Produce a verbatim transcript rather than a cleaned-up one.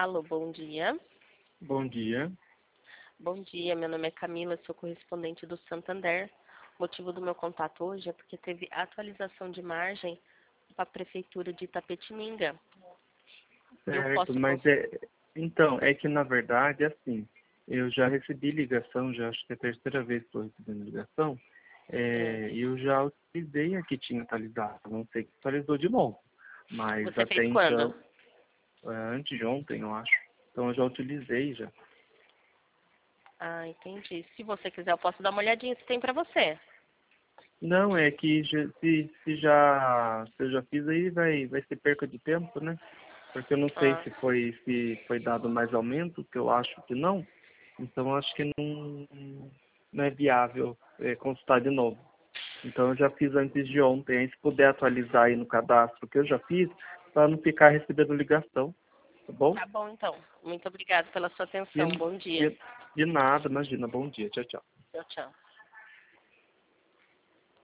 Alô, bom dia. Bom dia. Bom dia, meu nome é Camila, sou correspondente do Santander. O motivo do meu contato hoje é porque teve atualização de margem para a Prefeitura de Itapetininga. Eu Certo, posso... mas é... Então, é que na verdade, assim, eu já recebi ligação, já acho que é a terceira vez que estou recebendo ligação, Sim. é, eu já utilizei a que tinha atualizado, não sei que atualizou de novo, mas Você até fez quando? então, é, antes de ontem, eu acho, então eu já utilizei já. Ah, entendi. Se você quiser, eu posso dar uma olhadinha se tem para você. Não, é que já- se, se já se eu já fiz aí, vai, vai ser perca de tempo, né? Porque eu não sei Ah, se foi, se foi dado mais aumento, que eu acho que não. Então, eu acho que não, não é viável é, consultar de novo. Então, eu já fiz antes de ontem. Aí, se puder atualizar aí no cadastro que eu já fiz, para não ficar recebendo ligação, tá bom? tá bom, então. Muito obrigada pela sua atenção. De, Bom dia. de, de nada, imagina. Bom dia. Tchau, tchau. Tchau, tchau.